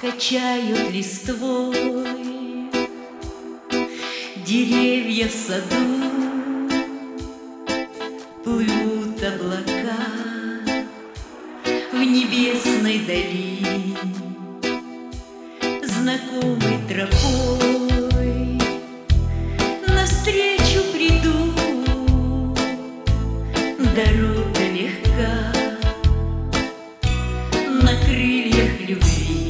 качают листвой деревья в саду, плывут облака в небесной дали, знакомой тропой навстречу приду. Дорога легка на крыльях любви.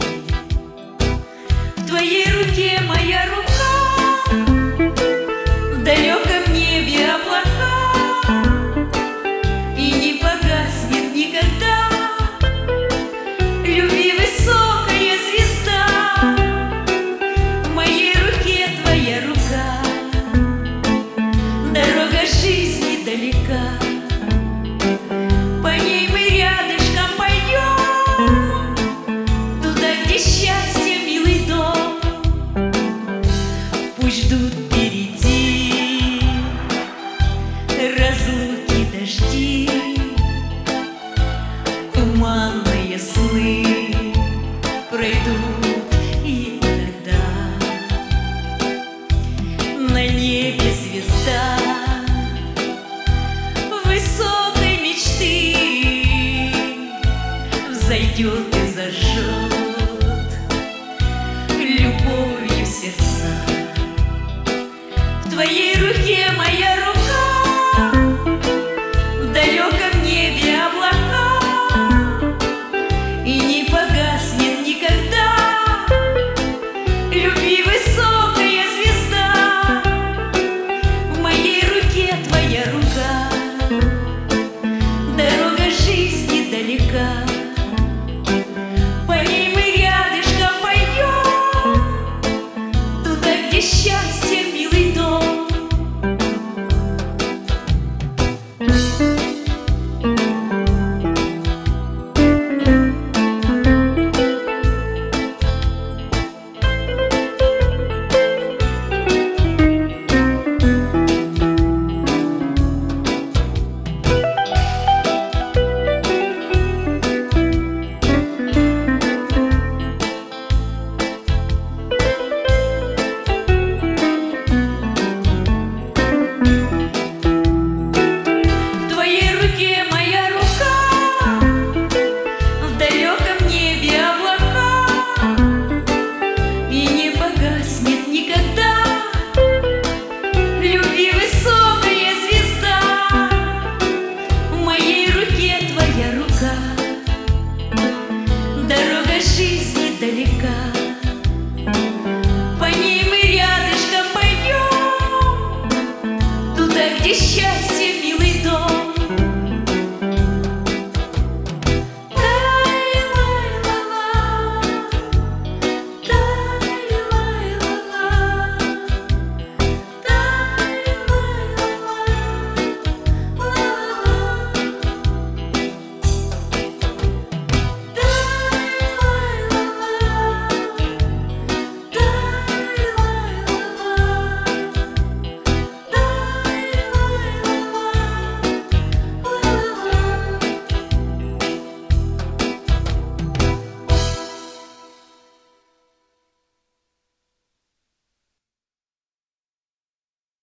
В твоей руке моя рука, в далеком небе облака, и не погаснет никогда любви высокая звезда. В моей руке твоя рука, дорога жизни далека. По ней мы рядышком пойдем туда, где счастье, милый дом. Пусть ждут впереди разлуки, дожди, туманные сны пройдут, и тогда на небе звезда высокой мечты взойдет и зажжет любовью сердца. В твоей руке моя рука, в далеком небе облака, и не погаснет никогда любви высокая звезда. В моей руке твоя рука, дорога жизни далека.